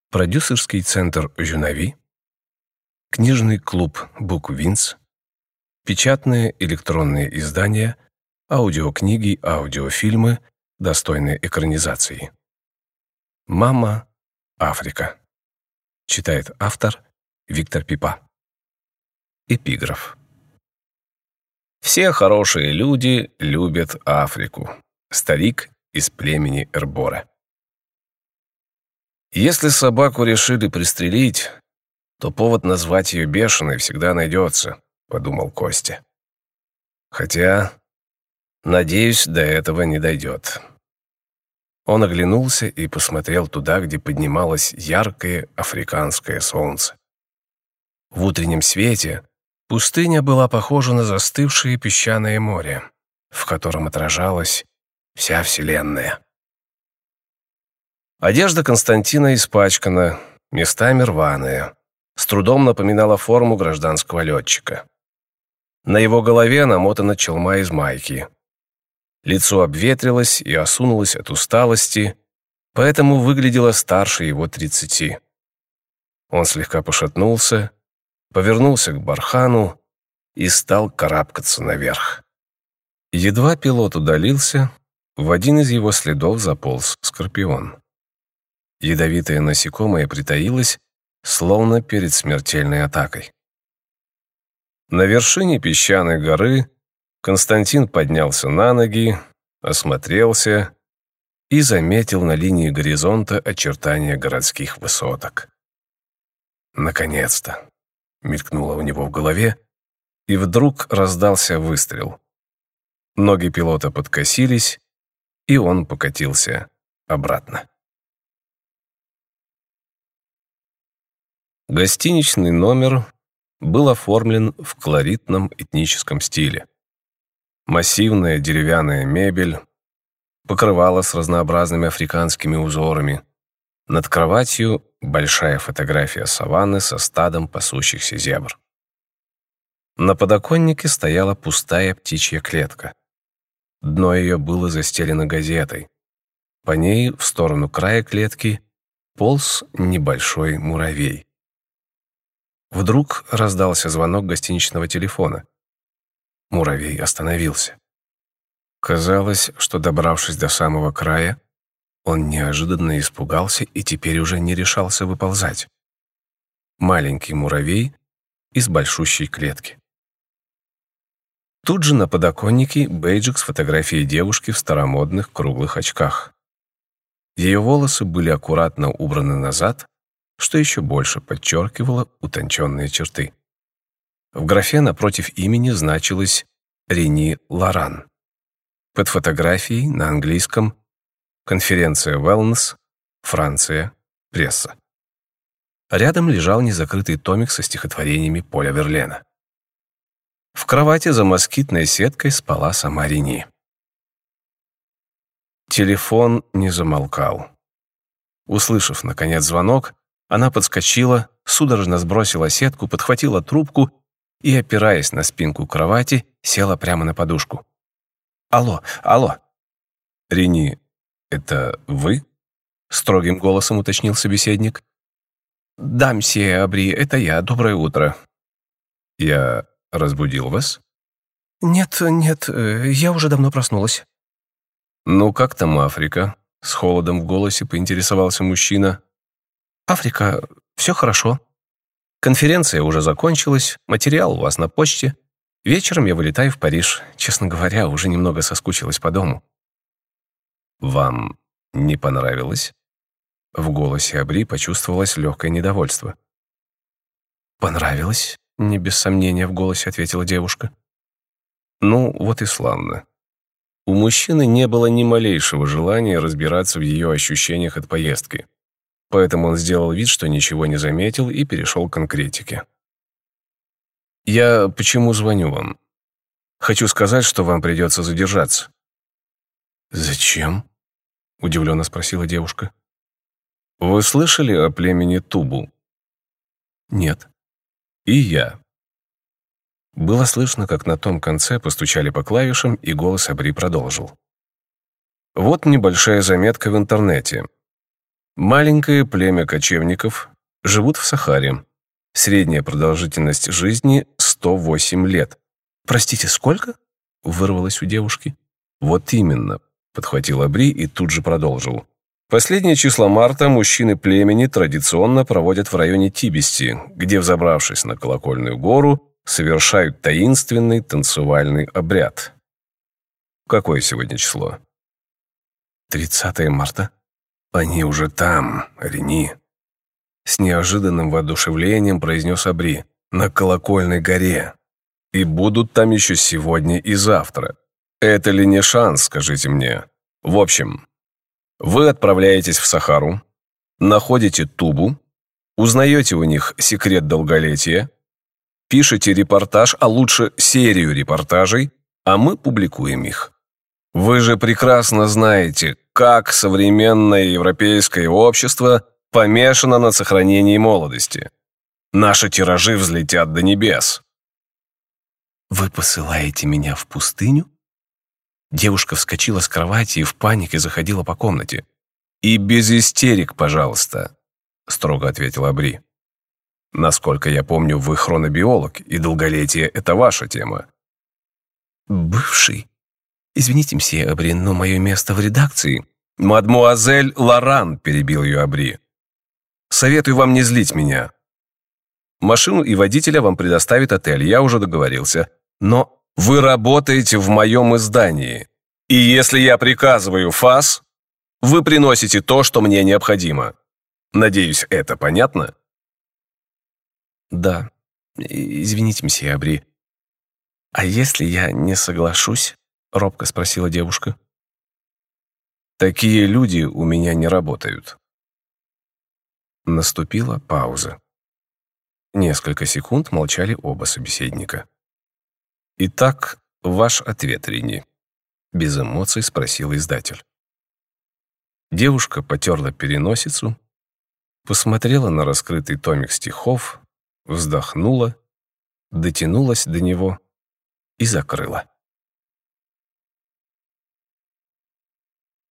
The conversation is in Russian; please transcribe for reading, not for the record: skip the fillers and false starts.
продюсерский центр «Жюнави», книжный клуб «Буквинс», печатные электронные издания, аудиокниги, аудиофильмы, достойные экранизации. «Мама, Африка». Читает автор Виктор Пипа. Эпиграф. Все хорошие люди любят Африку. Старик из племени Эрбора. Если собаку решили пристрелить, то повод назвать ее бешеной всегда найдется, подумал Костя. Хотя, надеюсь, до этого не дойдет. Он оглянулся и посмотрел туда, где поднималось яркое африканское солнце. В утреннем свете пустыня была похожа на застывшее песчаное море, в котором отражалась вся вселенная. Одежда Константина испачкана, местами рваная, с трудом напоминала форму гражданского летчика. На его голове намотана челма из майки. Лицо обветрилось и осунулось от усталости, поэтому выглядело старше его 30. Он слегка пошатнулся, повернулся к бархану и стал карабкаться наверх. Едва пилот удалился, в один из его следов заполз скорпион. Ядовитое насекомое притаилось, словно перед смертельной атакой. На вершине песчаной горы Константин поднялся на ноги, осмотрелся и заметил на линии горизонта очертания городских высоток. «Наконец-то!» — мелькнуло у него в голове, и вдруг раздался выстрел. Ноги пилота подкосились, и он покатился обратно. Гостиничный номер был оформлен в колоритном этническом стиле. Массивная деревянная мебель, покрывало с разнообразными африканскими узорами. Над кроватью большая фотография саванны со стадом пасущихся зебр. На подоконнике стояла пустая птичья клетка. Дно ее было застелено газетой. По ней, в сторону края клетки, полз небольшой муравей. Вдруг раздался звонок гостиничного телефона. Муравей остановился. Казалось, что, добравшись до самого края, он неожиданно испугался и теперь уже не решался выползать. Маленький муравей из большущей клетки. Тут же на подоконнике бейджик с фотографией девушки в старомодных круглых очках. Ее волосы были аккуратно убраны назад, что еще больше подчеркивало утонченные черты. В графе напротив имени значилось «Рени Лоран». Под фотографией на английском «Конференция Wellness, Франция, пресса». Рядом лежал незакрытый томик со стихотворениями Поля Верлена. В кровати за москитной сеткой спала сама Рени. Телефон не замолкал. Услышав, наконец, звонок, она подскочила, судорожно сбросила сетку, подхватила трубку и, опираясь на спинку кровати, села прямо на подушку. «Алло, алло!» «Рени, это вы?» — строгим голосом уточнил собеседник. «Да, мсье Абри, это я. Доброе утро». «Я разбудил вас?» «Нет, я уже давно проснулась». «Ну, как там Африка?» — с холодом в голосе поинтересовался мужчина. «Африка, все хорошо. Конференция уже закончилась, материал у вас на почте. Вечером я вылетаю в Париж. Честно говоря, уже немного соскучилась по дому». «Вам не понравилось?» В голосе Абри почувствовалось легкое недовольство. «Понравилось?» — не без сомнения в голосе ответила девушка. «Ну, вот и славно». У мужчины не было ни малейшего желания разбираться в ее ощущениях от поездки. Поэтому он сделал вид, что ничего не заметил, и перешел к конкретике. «Я почему звоню вам? Хочу сказать, что вам придется задержаться». «Зачем?» — удивленно спросила девушка. «Вы слышали о племени Тубу?» «Нет». «И я». Было слышно, как на том конце постучали по клавишам, и голос Абри продолжил. «Вот небольшая заметка в интернете. Маленькое племя кочевников живут в Сахаре. Средняя продолжительность жизни 108 лет. «Простите, сколько?» — вырвалось у девушки. «Вот именно», — подхватил Абри и тут же продолжил. «Последние числа марта мужчины племени традиционно проводят в районе Тибести, где, взобравшись на колокольную гору, совершают таинственный танцевальный обряд». Какое сегодня число? 30 марта. Они уже там, Рени. С неожиданным воодушевлением произнес Абри. На колокольной горе. И будут там еще сегодня и завтра. Это ли не шанс, скажите мне? В общем, вы отправляетесь в Сахару, находите Тубу, узнаете у них секрет долголетия, пишете репортаж, а лучше серию репортажей, а мы публикуем их. Вы же прекрасно знаете, как современное европейское общество помешано на сохранении молодости. Наши тиражи взлетят до небес. «Вы посылаете меня в пустыню?» Девушка вскочила с кровати и в панике заходила по комнате. «И без истерик, пожалуйста», — строго ответил Абри. «Насколько я помню, вы хронобиолог, и долголетие — это ваша тема». «Бывший? Извините, мсье Абри, но мое место в редакции...» «Мадмуазель Лоран», — перебил ее Абри. «Советую вам не злить меня. Машину и водителя вам предоставит отель, я уже договорился. Но вы работаете в моем издании. И если я приказываю ФАС, вы приносите то, что мне необходимо. Надеюсь, это понятно?» «Да. Извините, мсье Абри. А если я не соглашусь?» — робко спросила девушка. «Такие люди у меня не работают». Наступила пауза. Несколько секунд молчали оба собеседника. «Итак, ваш ответ, Рени?» — без эмоций спросил издатель. Девушка потерла переносицу, посмотрела на раскрытый томик стихов, вздохнула, дотянулась до него и закрыла.